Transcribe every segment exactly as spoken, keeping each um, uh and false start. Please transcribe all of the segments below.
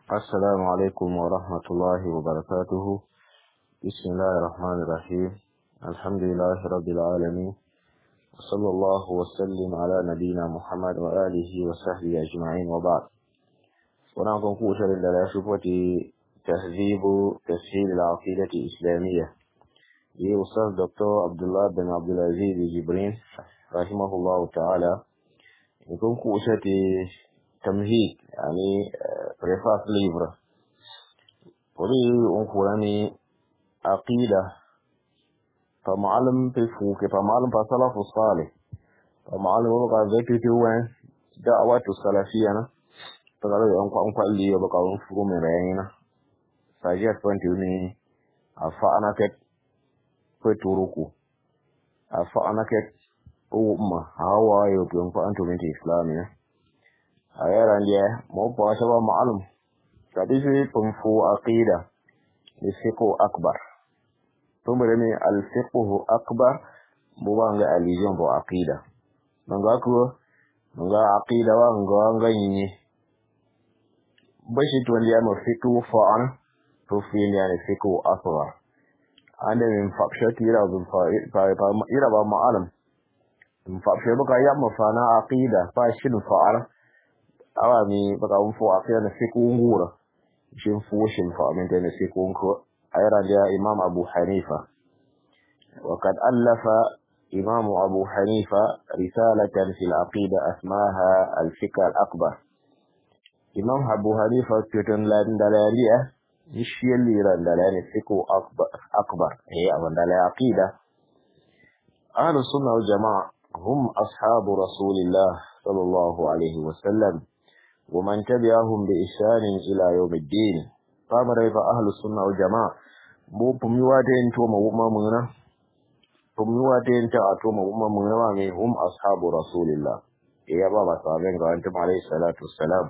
السلام عليكم ورحمة الله وبركاته. بسم الله الرحمن الرحيم. الحمد لله رب العالمين، وصلى الله وسلم على نبينا محمد وآله وصحبه أجمعين، وبعد. ونعم كوشا لله شبوة تهذيب تسهيل العقيدة الإسلامية لأستاذ دكتور عبد الله بن عبد العزيز جبرين رحمه الله تعالى. يكون كوشا تمهيد يعني بريفاس ليبر ولي أنقلني عقيدة فمعلم في فوق فمعلم فصلف الصالح فمعلم وقع ذكرتي وين دعوة السلفية أنا فقالوا أنقل أنقل لي وبقى أنفقوا من رأينا فجأة فانتوني أفعنا كت فتوركو أفعنا كت أمة هوا يوبيون فأنتو من إسلامي أيضا جاء موبا شبه معلم كديسي تنفو عقيدة لفقه أكبر ثم لني الفقه أكبر بوانغ أليزون بو عقيدة نغاكو نغا عقيدة وانغا نغني بشي تولي أمو فقه فعن تفين يعني فقه أصغر أنا من فقشة إلى إلى بمعلم من فقشة بقى يأمو فانا عقيدة فاشن فعل أوامي بقى أنفو عقيدة فقه نغورة شنفو شنفع من تاني فقه نغورة أيضا جاء إمام أبو حنيفة، وقد ألف إمام أبو حنيفة رسالة في العقيدة اسمها الفقه الأكبر. إمام أبو حنيفة تتن لندلالية نشي اللي لندلالي الفقه أكبر أكبر هي أبن عقيدة. أهل السنة والجماعة هم أصحاب رسول الله صلى الله عليه وسلم ومن تبعهم بإحسان إلى يوم الدين. فأمر أهل السنة والجماعة بو بميواتين توما وما منا بميواتين توما وما منا هم أصحاب رسول الله يا بابا صابين أنتم عليه الصلاة والسلام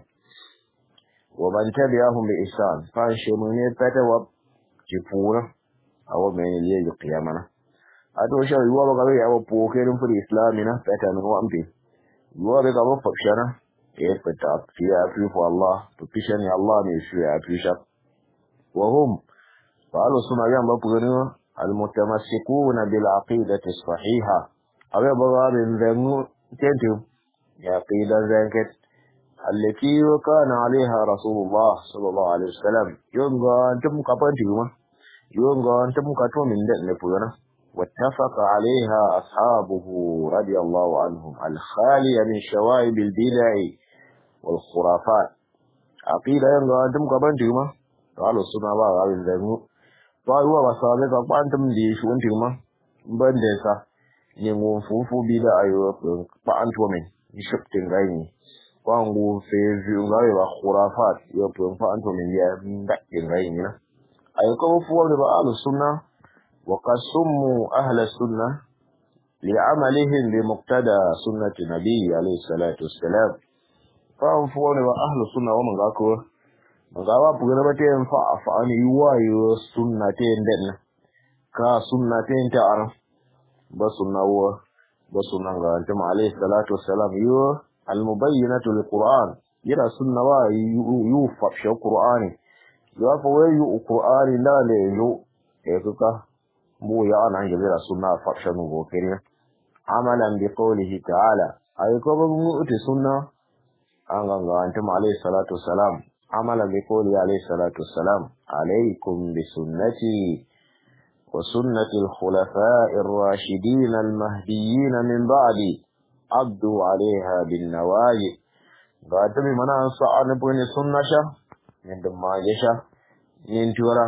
ومن تبعهم بإحسان فانشي من يتبتوب جفونا أو من اللي يقيامنا أدو شاء يوابا قبي أو بوكيرم في الإسلامنا فتانا وأمبي يوابا قبي فكشنا يتبتاب فيها فيه الله تبشني الله نيشوي أبيشك وهم فقالوا السنة جان بقرنوا المتمسكون بالعقيدة الصحيحة أبي بغار ذنو تنتو عقيدة ذنكت التي وكان عليها رسول الله صلى الله عليه وسلم يونغا أنتم كبنتيوما يونغا أنتم كتو من دين نبونا واتفق عليها أصحابه رضي الله عنهم الخالية من شوائب البدع والخرافات عقيدة يونغا أنتم كبنتيوما قالوا السنة بغار ذنو فأيوة بصالة فأنتم ديش وانتما بندسة ينغون فوفو بيدا أيوة فأنتوا من يشبتن غيني فأنغو في زيونغاوي وخرافات يوبن فأنتوا من يبتن غيني أيوة فوفو بأهل السنة وقد سموا أهل السنة لعملهم بمقتدى سنة النبي عليه الصلاة والسلام فأنفوا بأهل السنة ومن غاكوه gawa bugana bate fa afani yuwayo sunnaten den ka sunnaten ta ara ba sunnawa ba sunnan ga antum alayhi salatu wassalam yu al mubayyinatu lil qur'an yira sunnawa yu fa shi qur'ani yu fa wayu qur'ani la le yu e kuka mu ya ana ngira sunna fa shi no go kire amalan bi qawlihi ta'ala ay ko ba mu uti sunna an ga antum alayhi salatu wassalam عمل بقول عليه الصلاة والسلام عليكم بسنتي وسنة الخلفاء الراشدين المهديين من بعدي عبدوا عليها بالنواجذ بعد بمنا صعد بني سنة من دم جشا من تورا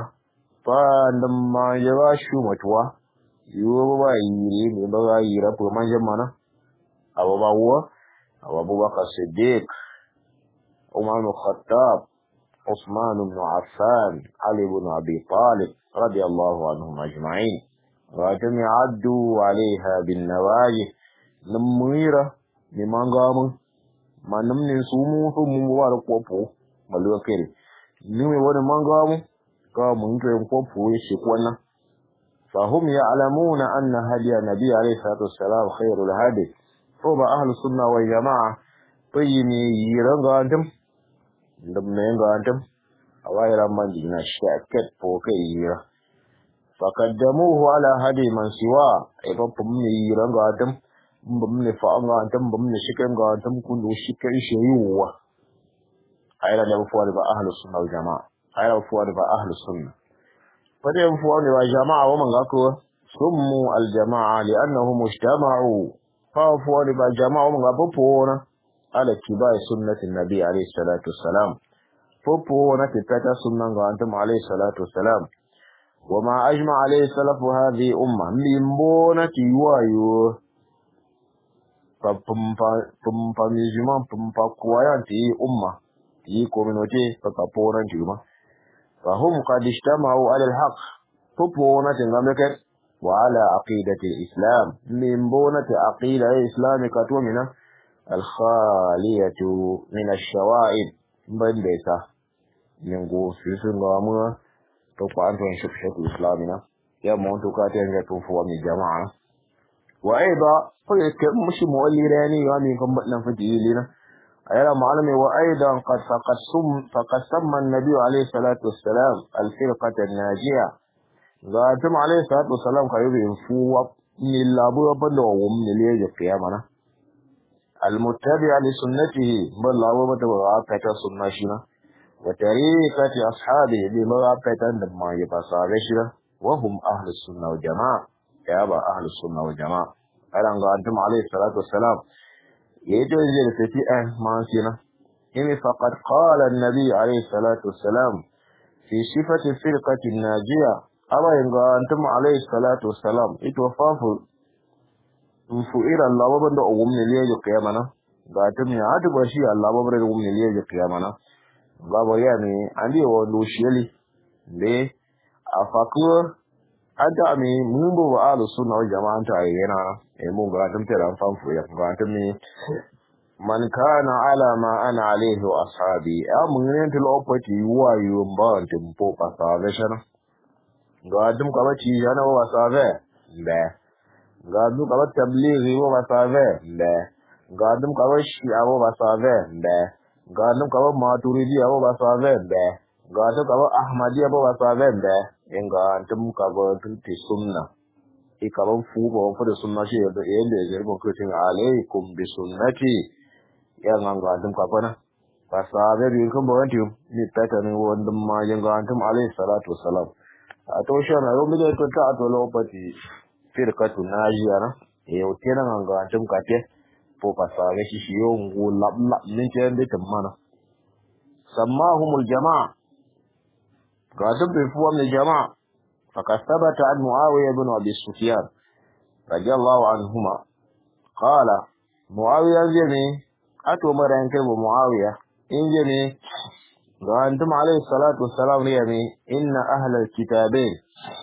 فدم جوا شو متوا يوبا يري ببا يرا بما جمانا أبو بكر أبو بكر الصديق عمر بن الخطاب عثمان بن عفان علي بن أبي طالب رضي الله عنهم أجمعين وجم عدوا عليها بالنواجذ نميرة لمن قام ما نمن سومو ثم مبارك وفو ملوكري نمي ون من قام قام ينكرم وفو يشكونا فهم يعلمون أن هدي النبي عليه الصلاة والسلام خير الهدي فهم أهل السنة والجماعة طيني يرغى أنتم ndam ne ga antam awayra mandina shaket pokayira fakaddamuhu ala hadi man siwa eba pumni ranga adam bumni faanga adam bumni shikenga adam kundu shikai sheyuwa ayra da fuwar ba ahlus sunna wal jamaa ayra fuwar ba ahlus sunna fade fuwar ba jamaa wa manga ko summu al jamaa li'annahum ijtama'u fa fuwar ba jamaa wa manga popona ala tibai sunnati nabi alayhi salatu wassalam popona tata sunnan ga antum alayhi salatu wassalam وما أجمع عليه سلف هذه أمة من بونة يوايو فمجمع فمفاقويان تي أمة تي كومينوتي فكابونا تيما فهم قد اجتمعوا على الحق فبونة غمكت وعلى عقيدة الإسلام من بونة عقيدة الإسلام كتومنا الخالية من الشوائب بندسة نقول في سنغامنا to ko an tun shukshatu islamina ya mun to ka tan ga to fuwa mi jama'a wa aida ko yake mushi muwalli rani ya mi kan badan fadilina ayara ma'alumi wa aidan qad faqad sum faqad samma an-nabi alayhi salatu wassalam al-firqata an-najiya ga tum alayhi salatu wassalam kayo bi fuwa ni labu banda wa wum ne le kiyamana al-muttabi'a li sunnatihi ballawa mata wa ta sunna shina وطريقة أصحابه بمرافقة لما يبصارشنا وهم أهل السنة والجماعة يا أبا أهل السنة والجماعة ألان أنتم عليه الصلاة والسلام يتوزل فتئة ما سنة إن فقد قال النبي عليه الصلاة والسلام في صفة الفرقة الناجية أبا أنتم عليه الصلاة والسلام يتوفافوا فئر الله وبند أغمن ليه قيامنا قاتم يعاتب وشي الله وبند أغمن ليه قيامنا babu yani andi wo lo sheli be afaku ada mi mumbo wa alu sunna wal jamaa ta yana e mun ga dum tera fan fu ya ga dum ni man kana ala ma ana alayhi wa ashabi amun ne to opati wa yu mba dum po pa sa ve shana ga dum ka ba ci yana wa sa ve be ga dum ka ba tablighi wa sa ve be ga dum ka ba shi awo ba sa ve be gadum kawo maturidi abo basabe be gadum kawo ahmadi abo basabe be inga antum kawo tunti sunna ikawo fu bo fu de sunna shi de yende je bo kutin alaikum bi sunnati ya nganga antum kawo na basabe bi ko bo antum ni tata ni wondum ma janga antum alaihi salatu wassalam ato shana yo mi de to ta to lo pati firqatu najiya na e o tena nganga antum kate po pasabe shi shi yongo lab lab nin tende tamana sammahumul jamaa gadab bi fuwa min jamaa fakastabata an muawiya ibn abi sufyan radiyallahu anhuma qala muawiya jami ato maran kai bu muawiya injani ga antum alayhi salatu wassalam riyami inna ahlal kitabain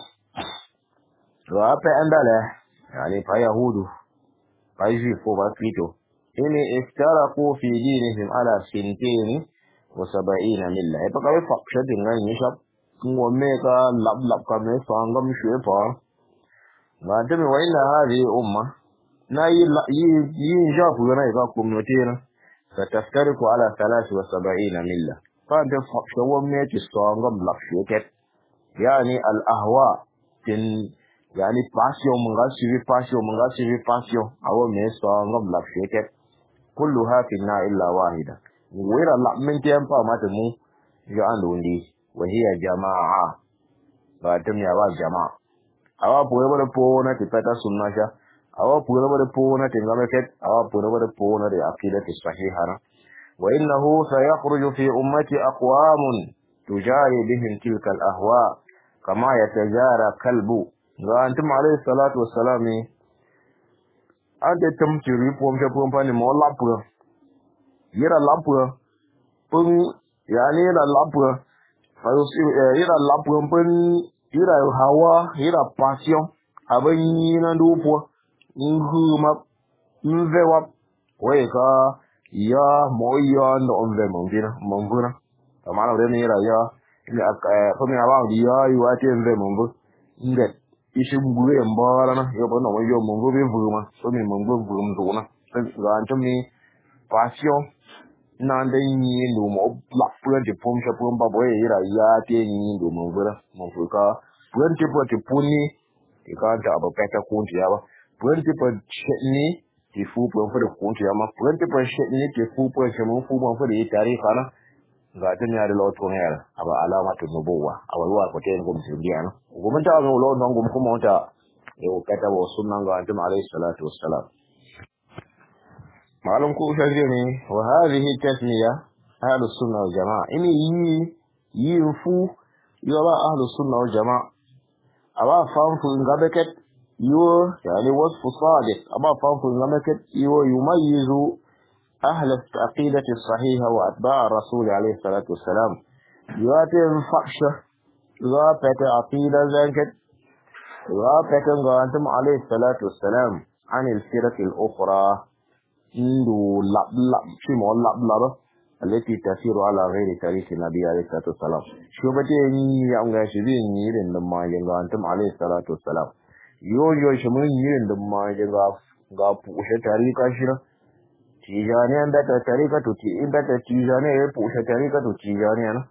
wa fa andala yani fa yahudu فايجي فوق فيتو إن افترقوا في دينهم على سنتين وسبعين ملة يبقى يفق شدين غير نشاب وميكا لب لب كمي فانغم شوفا ما تمي وإن هذه أمة نا ينجاف ينايقا كمتين ستفترق على ثلاث وسبعين ملة فانت فق شو ميكي فانغم لب شوكت يعني الأهواء تن yani passion mun ga suivi passion mun ga suivi passion awo me so ngam la feke kullu hatina illa wahida wira la min tempa mata mu yo andundi wa hiya jamaa ba tum ya wa jamaa awa pure bare po na tipata sunna sha awa pure bare po na tingame ket awa pure bare po na de aqida sahihana wa innahu sayakhruju fi ummati aqwamun tujari bihim tilka al ahwa kama yatajara kalbu ga antum alayhi salatu wassalam ade tamti ripom je pom pani mo lapu yira lapu pun yani yira lapu fayo yira lapu pun yira hawa yira passion aban yina dupo nguma nvewa weka ya moyo ndo onve mongina monguna tamala re yira ya ni aka fomi awa ya yuati nve mongo ndet isi ngure mbara na yo bono mo yo mongo be vuma so mi mongo vum duna ga antum ni passion na da yin do mo black plant pom sha pom ba boye ira ya te yin do mo bura mo fuka plant po te puni ti ka ta ba peta kunti ya ba plant po ni ti fu po fa da kunti ya ma plant po ni ti fu po sha mo fu mo fa da tare kana ga tin ya da loto ne aba alama to nubuwa aba ruwa ko te ko musulmiya no ko mun ta ga lo non ko kuma ta yau kata wa sunnan ga annabi alayhi salatu wassalam معلوم كو شجني وهذه التسمية أهل السنة والجماعة إني يي ينفو يرى أهل السنة والجماعة أبا فانفو إنغابكت يو يعني وصف صادق أبا فانفو إنغابكت يو يميز أهل العقيدة الصحيحة وأتباع الرسول عليه الصلاة والسلام يواتي فحشة يواتي عقيدة ذنكت يواتي أنتم عليه الصلاة والسلام عن الفرق الأخرى عنده لب لب شو ما لب لب التي تسير على غير طريق النبي عليه الصلاة والسلام شو بدي يوم عشرين يرين لما ينقى أنتم عليه الصلاة والسلام يو يو شمون يرين لما ينقى قاب وش طريقة شنو تيجاني أن بيت طريقة تي إن بيت تيجاني وش طريقة تيجاني أنا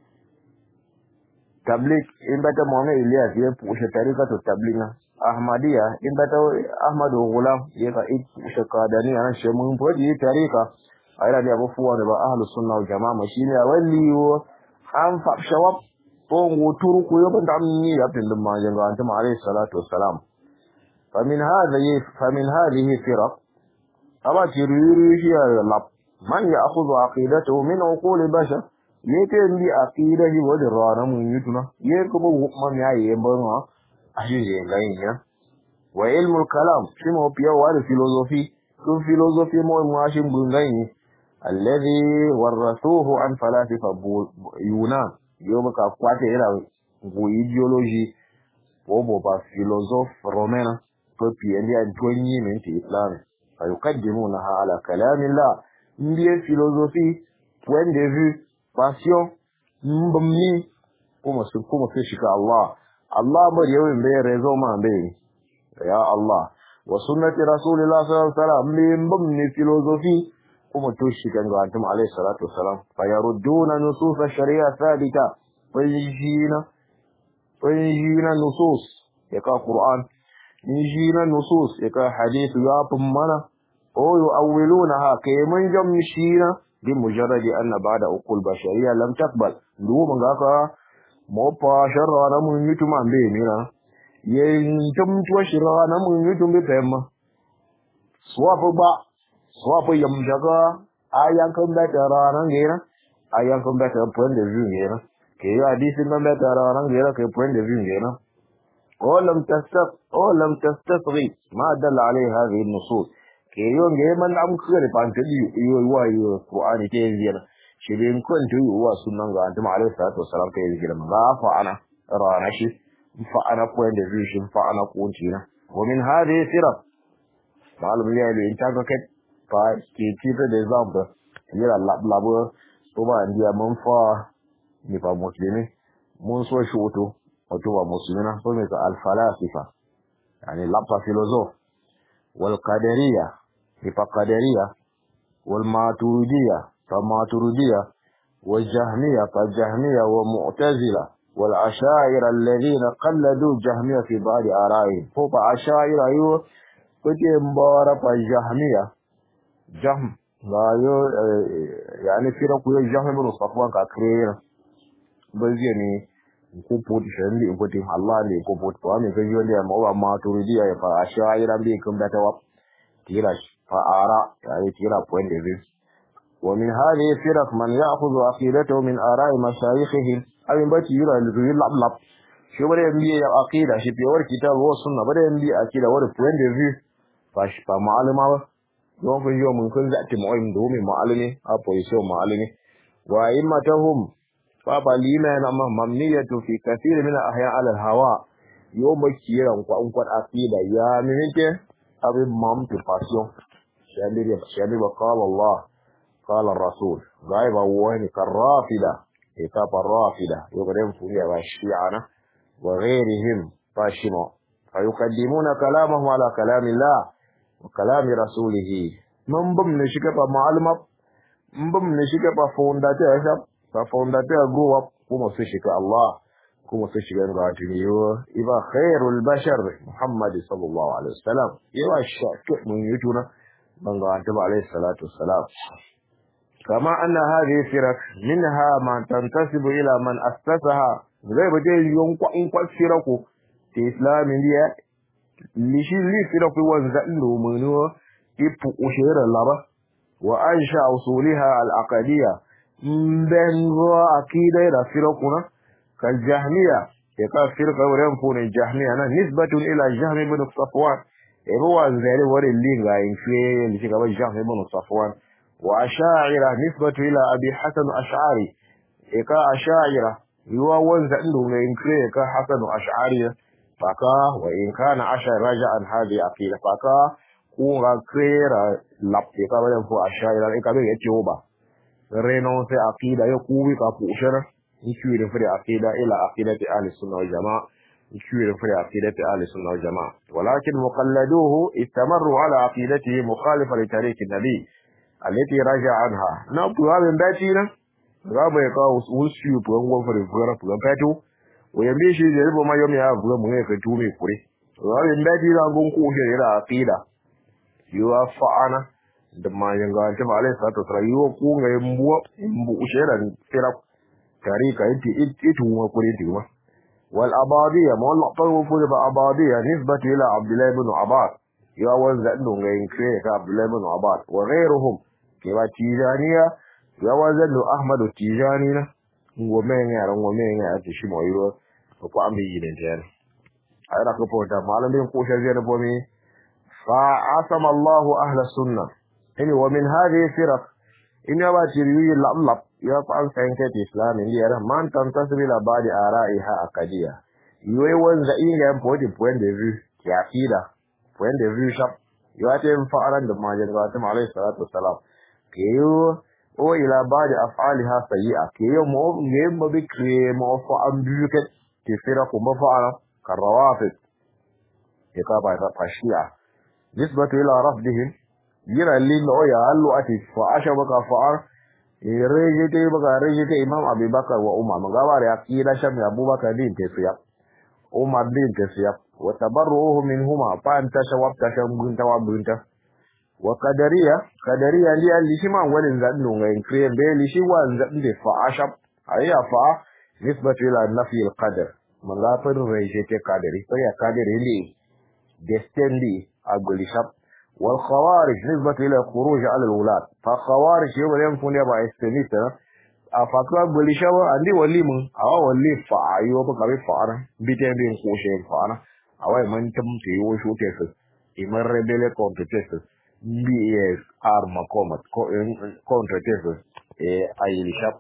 تبليغ إن بيت مؤمن إلياس وش طريقة تبليغنا Ahmadiyya in bata Ahmadu Gulam yaka shakadani ana shemun fodi tarika ayra da abufuwa da ba ahlus sunna wal jamaa shine walliyo an fa shawab ko nguturu ko yoban da amni abdul majin ga antum alayhi salatu wassalam famin hadhihi famin hadhihi firaq aba tiriri shi lab man ya'khudhu aqidatahu min uqul bashar yake ndi aqidahi wa dirana mun yutuna yake ko man yayi ban ajiye ganya wa ilmul kalam shimo pia wale filosofi kun filosofi mo mwashin bungani alladhi warathuhu an falasifa yunan yoba ka kwate ila go ideology bobo ba philosophe romain to pia ndia ntonyi menti islam ayukaddimuna ala kalamillah ndiye filosofi point de vue passion mbamni kuma su kuma fishika Allah Allah bar yawin bai rezo ma bai ya Allah wa sunnati rasulillah sallallahu alaihi wasallam min bamni filosofi kuma to shi kan ga antum alaihi salatu wasalam fa yarudduna nusus ash-shari'a thabita wa yajina wa yajina nusus ya ka qur'an yajina nusus ya ka hadith ya mana o yu'awwilunaha kayman jamshina bi mujarradi anna ba'da uqul bashariyya lam taqbal ndu mun ga ka mo pa sharra na mun yutu man be ni na yin tum tuwa shirra na mun yutu be pemma swapo ba swapo yam jaga ayan kan da tara na ngira ayan kan da tara point de vue ngira ke ya hadisi kan da tara na ngira ke point de vue ngira o lam tastaf o lam tastafri ma dalla alai hadhihi an-nusus ke yo nge man am kare pan tadi yo wa yo qur'ani ke ngira shirin kuntu wa sunan ga antum alayhi salatu wassalam kai zikirin ga fa ana rana shi fa ana point de vue shi fa ana kunci na wa min hadhihi sirah malum ya li inta ka fa ke tipe de example yira lab labo to ba ndiya mun fa ni fa muslimi mun so shi wato wato ba muslimina so ne ka al falasifa yani labta filosof wal qadariyya ni fa qadariyya wal maturidiyya فماتريدية والجهمية فالجهمية ومعتزلة والعشائر الذين قلدوا الجهمية في بعض آرائهم فوق عشائر أيوه كتي مبارا فالجهمية جهم يعني في رقوة الجهم بن صفوان كاكرير بزيني كوبوت شندي كوتي الله لي كوبوت فامي كجون دي مو ماتريدية فالعشائر بيكم بتواب تيراش فآراء يعني تيرا بوين دي ومن هذه الفرق من يأخذ عقيدته من آراء مشايخهم أو ينبتي يرى الزوي اللعب شو بدأ ينبي عقيدة شو بيور كتاب هو السنة بدأ ينبي عقيدة ورد point de vue فاش فمعلمة يوم في يوم من كل ذات معلم دومي معلمي أبو يسوع معلمي وإمتهم فابا لما نما ممنية في كثير من الأحياء على الهواء يوم كيرا وقوان عقيدة يا منك أبي مام تفاسيون شامل شامل وقال الله قال الرسول غايب وين كالرافدة كتاب الرافدة يقدم فيها الشيعة وغيرهم فاشموا فيقدمون كلامهم على كلام الله وكلام رسوله من ضمن شكفة معلومة mbum ne shiga ba fondateur shap ba fondateur grow up kuma su shiga Allah kuma su shiga ga tuniyo iba khairul bashar Muhammad sallallahu alaihi wasallam yawa shakka mun yutuna ban ga annabi alaihi salatu wassalam kama anna hadhihi firak minha ma tantasibu ila man assasaha zai baje yon kwa in kwa firaku ti islamin dia li shi li firaku wanza ndo muno ipu ushira laba wa ansha usuliha al-aqdiyya bengo akida da firakuna kal jahmiya ya ka firqa wurin fune jahmiya na nisbatun ila jahm ibn safwan ebo wanzali wore linga infiye ni shiga ba jahm ibn safwan wa ash'ira nisbatu ila abi hasan ash'ari ya ka ash'ira yuwa wanza ndo ne infiye ka hasan ash'ari faka wa in kana ash'ar raja'an hadi aqida faka kunga krera lapte ka bayan fu ash'ira ka be yace oba reno sai aqida ya kuwi ka fu ushara يشير في عقيدة إلى عقيدة أهل السنة والجماعة يشير في عقيدة أهل السنة والجماعة ولكن مقلدوه استمروا على عقيدته مخالفة لتاريخ النبي التي رجع عنها نبقى من باتنا غابة يقاو وسيو بغنغو فريفورا بغنباتو ويمبيشي جريبو ما يومي أفغا مهيك تومي كوري غابة من باتنا نغنكو إلى عقيدة يوافعنا دما ينغان تبع عليه الصلاة والسلام يوكو يمبو يمبو أشيرا فرق تاريخ انت انت وقريتوا والاباديه مولى طوف بالاباديه نسبه الى عبد الله بن عباس يا وزع انه غين كريك عبد الله بن عباس وغيرهم كما تيجانيه يا وزع احمد التيجاني ومن يا ومن يا تشي مويو ko ambi yiden ten ayra ko pota malamin ko shajere bomi fa asama Allah ahla sunnah ini wa min hadhihi firaq in ya ba tiriyi lab ya fa an fahimta ta islam ne yara man tantasbi la badi ara'iha akadiya yoy wanda inga yan podi point de vue ki akida point de vue shap yo ate fa'aran da majin ga ta alayhi salatu wassalam ke yo o ila badi af'aliha sayyi'a ke yo mo ngem ba bikre mo fa an buke ke fira ko ba fa'ala karawafid ke ka ba ta fashiya nisbatu ila rafdihim yira lin o ya allu ati fa ashabaka fa'ar rejete baka rejete imam abubakar wa umar magabar ya kira sham ya abubakar din tafiya umar din tafiya wa tabarruhu minhuma fa anta shawabta sham gunta wa gunta wa qadariya qadariya li alishi man walin zannu ngain kriye be lishi wan zande fa ashab ayya fa nisbatu ila nafi alqadar magafar rejete qadari fa ya qadari li destiny agulishab والخوارج نسبة إلى الخروج على الولاد فالخوارج يوم ينفون يبع استميتا أفاقوا بلشوا عندي ولي من أو ولي فعيو بقى فعنا بيتين بين خوشين فعنا أو من تم تيو شو تيسس إمر ربيل كونت تيسس بي إس أرما كومت كونت تيسس أي لشاب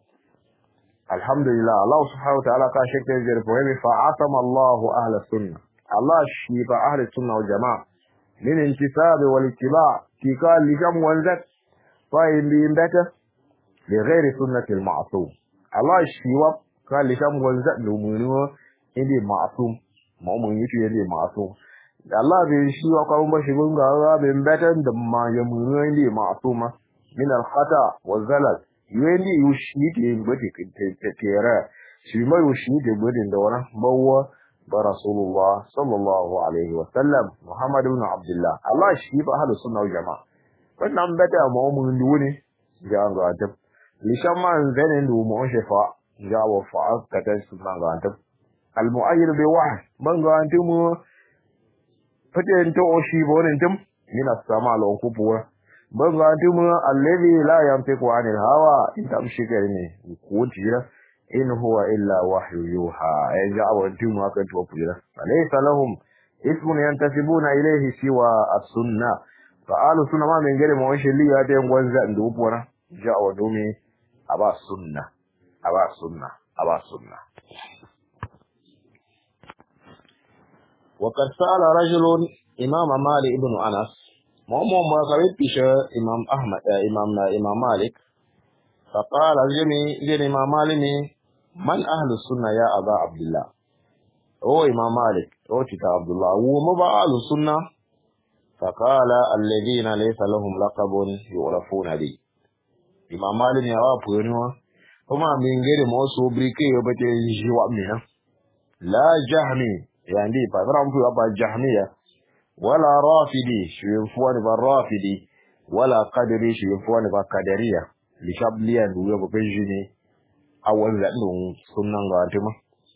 الحمد لله الله سبحانه وتعالى قال شكرا جل فهمي فعصم الله أهل السنة الله شيبا أهل السنة والجماعة من انتساب والاتباع في قال لجم وانزك طيب بينبك لغير سنة المعصوم الله الشيواب قال لجم وانزك لمنوه إندي معصوم مؤمن يتو إندي معصوم الله بالشيواب قالوا بشيبون قالوا بينبك دما يمنوه إندي معصومة من الخطأ والزلل يندي يشيك ينبتك تتيرا شما يشيك ينبتك دونا بوا برسول الله صلى الله عليه وسلم محمد بن عبد الله الله يشفي أهل السنة والجماعة فنعم بتا مؤمن دوني جاء غاتب لشما انزل دو مؤشفاء جاء وفاء كتن سنة غاتب المؤيد بواحد من غاتم فتن توشي بوننتم من السماء لو كبوة من غاتم الذي لا ينطق عن الهوى انت امشكرني كوتيرا إن هو إلا وحي يوحى يجعل وانتم هكذا وفيرا فليس لهم اسم ينتسبون إليه سوى السنة فقالوا السنة ما من غير موشي لي هاتين وانزا اندوبونا جاء ودومي أبا السنة أبا السنة أبا السنة وقد سأل رجل إمام مالك ابن أنس مؤمن ما قريب إمام أحمد إمام إمام مالك فقال الجمي جن إمام مالك من أهل السنة يا أبا عبد الله هو إمام مالك هو كتاب عبد الله وما أهل السنة فقال الذين ليس لهم لقب يعرفون به Imam Malik ya wa puni wa kuma min gere mo so brike yo bate jiwa mina la jahmi yani pa ram fu ba jahmiya wala rafidi shuyfuani ba rafidi wala qadri shuyfuani ba qadariya li shabliya duwe ba pejini awal da ndun sunnan ga antima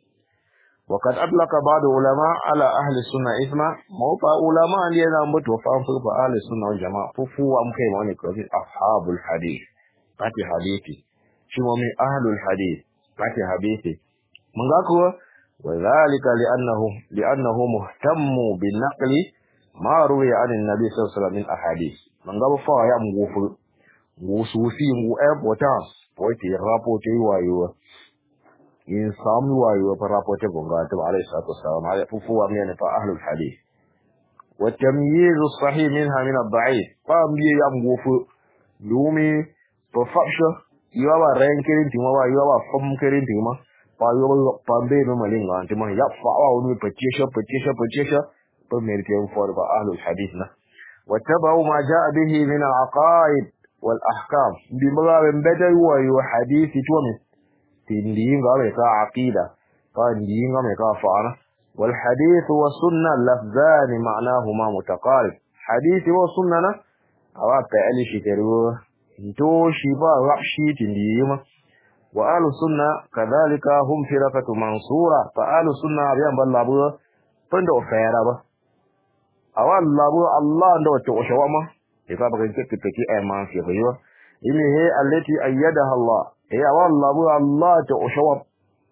وقد أطلق بعض العلماء على أهل السنة إثما موقع علماء اللي ينبت وفاهم في أهل السنة والجماعة ففوا مكيم ونكرة أصحاب الحديث فاتي حديثي شو من أهل الحديث فاتي حديثي من ذاكوا وذلك لأنه لأنه مهتم بالنقل ما روي عن النبي صلى الله عليه وسلم من أحاديث من قبل فا يا مغفل وسوسي مغفل وتاس ويتي رابوتي وايوه in samu wayo fa rapote gonga ta alayhi salatu wassalam ala fufuwa min fa ahlul hadith wa tamyiz as-sahih minha min ad-da'if fa mbiye yam gofu lumi to fasha yawa rankirin tima wa yawa fam kirin tima fa yawa pambe no malinga tima ya fa wa unu patisha patisha patisha to merite for fa ahlul hadith na wa tabu ma jaa bihi min al-aqaid wal ahkam bi magabin badal wa hadithi to تندين قام يكا عقيدة تندين قام يكا فعنا والحديث والسنة لفظان معناهما متقارب حديث والسنة أو أبتعلي شكروه انتو شبا رأشي تندين وآل السنة كذلك هم فرقة منصورة فآل السنة بيان بالله فندو خيرا أو الله الله عنده تقشوما إذا بغيت تكتكي أمان في غيوة إنه هي التي أيدها الله هي والله بو الله تشوب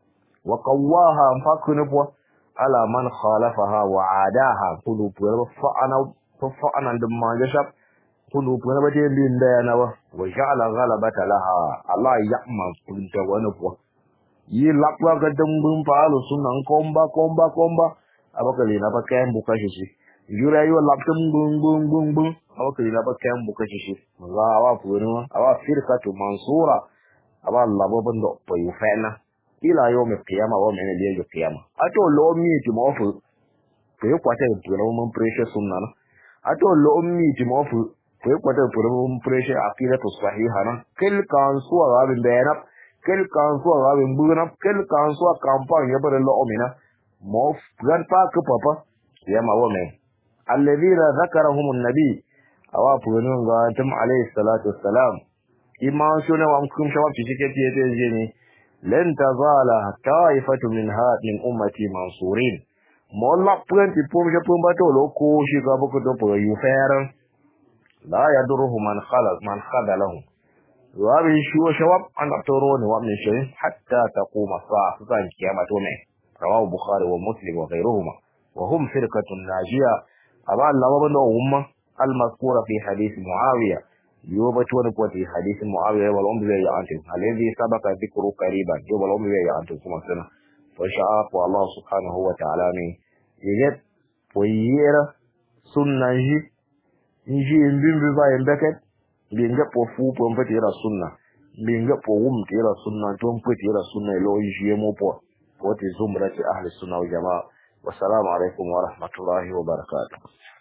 وقواها فكنبوا على من خالفها وعاداها قلوب فانا فانا عندما يشب قلوب بتين دين دينا وجعل غلبة لها الله يأمن كنت ونبوا يلقوا قدم بن فعلوا سنة كومبا كومبا كومبا أبقى لنا بكام بكاشي يورا يو لقتم بن بن بن بن أبقى لنا بكام بكاشي الله أوافقنا أوافقك منصورة aba labo bando po yufena ila yo me kiyama wa mene liye kiyama ato lo mi ti mo fu pe ko ta ti lo mo pressure sunna na ato lo mi ti mo fu pe ko ta ti lo mo pressure akida to sahiha na kel kan su wa bin bena kel kan su wa bin buna kel kan su campagne ya bare lo omina mo gan pa ko papa kiyama wa me alladhina dhakarahum an-nabi awa fu no ga tam alayhi salatu wassalam iman suna wa mkum shawab tiketi yete jeni lan tazala ta'ifatu min had min ummati mansurin molla pwenti pomja pomba to lo ko shi ga boko to po yuferan la yadruhu man khala man khadalahu wa bi shu shawab an toro ne wa min shay hatta taquma sa'a san kiyama to me rawahu bukhari wa muslim wa ghayruhuma wa hum firqatun najiya aba Allah wa bando umma al mazkura fi hadith muawiya يوبت ونقوتي حديث معاوية والأم بي يعنتم الذي سبق ذكره قريبا يوب الأم بي يعنتم كما سنة فشاء الله سبحانه وتعالى يجد وييرا سنة نجي نجي ينبين ببا ينبكت بينجب وفو بمفتيرا سنة بينجب وومتيرا سنة تنفتيرا سنة لو يجي يموبو وتي زمرة أهل السنة والجماعة والسلام عليكم ورحمة الله وبركاته.